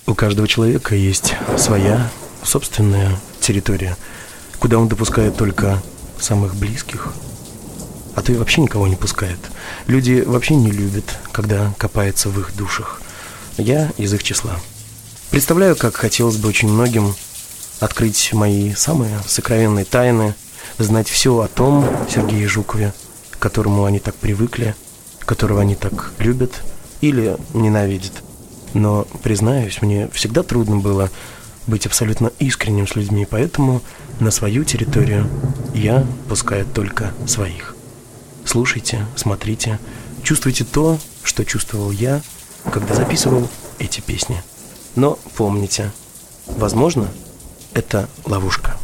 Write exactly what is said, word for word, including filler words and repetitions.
У каждого человека есть своя собственная территория, куда он допускает только самых близких, а то и вообще никого не пускает. Люди вообще не любят, когда копается в их душах. Я из их числа. Представляю, как хотелось бы очень многим открыть мои самые сокровенные тайны, знать все о том Сергее Жукове, к которому они так привыкли, которого они так любят или ненавидят. Но, признаюсь, мне всегда трудно было быть абсолютно искренним с людьми, поэтому на свою территорию я пускаю только своих. Слушайте, смотрите, чувствуйте то, что чувствовал я, когда записывал эти песни. Но помните, возможно, это ловушка.